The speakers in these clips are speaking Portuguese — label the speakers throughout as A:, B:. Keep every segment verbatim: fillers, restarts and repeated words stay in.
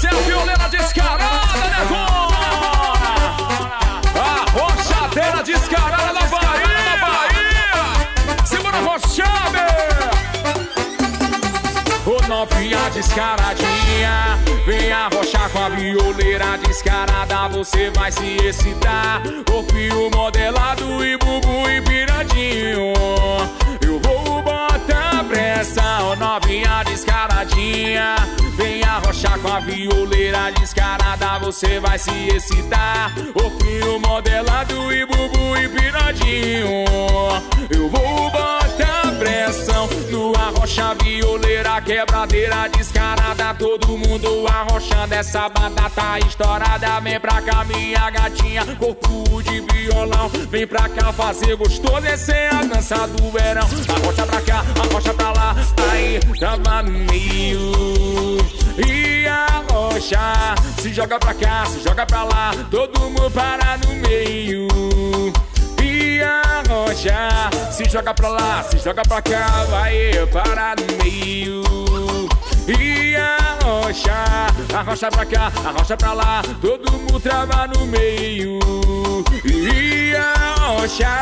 A: Essa é a violeira descarada, né, dona? A rochadeira descarada da Bahia, Bahia. Segura a rochada. Ô novinha descaradinha, vem arrochar com a violeira descarada. Você vai se excitar, corpinho modelado e bumbum empiradinho. Eu vou botar pressão. Ô novinha descaradinha, vem arrochar com a violeira descarada. Você vai se excitar, corpinho modelado e bumbum empiradinho. Eu vou botar pressão no arrocha violeira, quebradeira descarada. Todo mundo arrochando, essa banda tá estourada. Vem pra cá minha gatinha, corpo de violão. Vem pra cá fazer gostoso, essa é a dança do verão. Arrocha pra cá, arrocha pra lá, aí tava no meio. E arrocha, se joga pra cá, se joga pra lá, todo mundo para no meio. E arrocha, se joga pra lá, se joga pra cá, vai parar no meio. E arrocha, arrocha pra cá, arrocha pra lá, todo mundo trava no meio. E arrocha,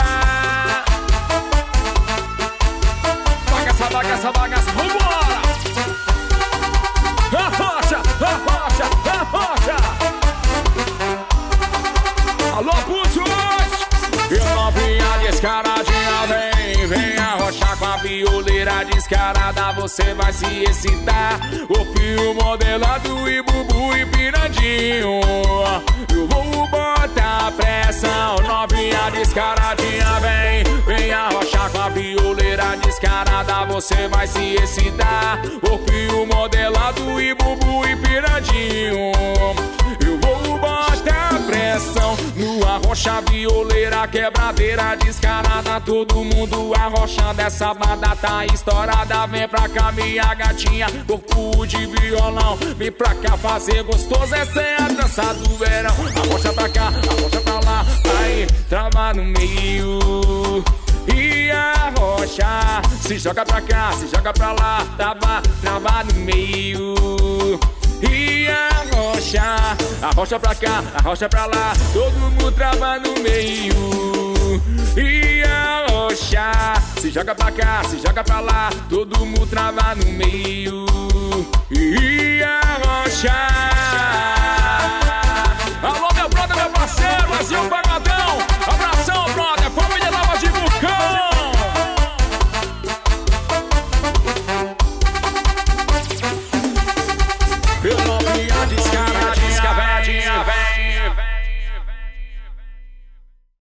A: bagaça, bagaça, bagaça, vambora! Arrocha, arrocha, arrocha! Alô, putos! E novinha descaradinha, vem, vem arrochar com a violeira descarada. Você vai se excitar, corpinho modelado e bumbum empiradinho. Eu vou botar pressão. Novinha descaradinha, vem, vem arrochar com a violeira descarada. Você vai se excitar, corpinho modelado e bumbum empiradinho. Eu vou botar pressão no arrocha violeira, quebradeira descarada. Todo mundo arrochando, essa banda tá estourada. Vem pra cá minha gatinha, corpo de violão. Vem pra cá fazer gostoso, essa é a dança do verão. Arrocha pra cá, arrocha pra lá, aí trava no meio. E arrocha, se joga pra cá, se joga pra lá, tava, trava no meio. E arrocha, arrocha pra cá, arrocha pra lá, todo mundo trava no meio. E arrocha, se joga pra cá, se joga pra lá, todo mundo trava no meio. E arrocha. Alô meu brother, meu parceiro, Brasil Pagadão. Abração, brother, família Nova de Bucão. Eu novinha descarada.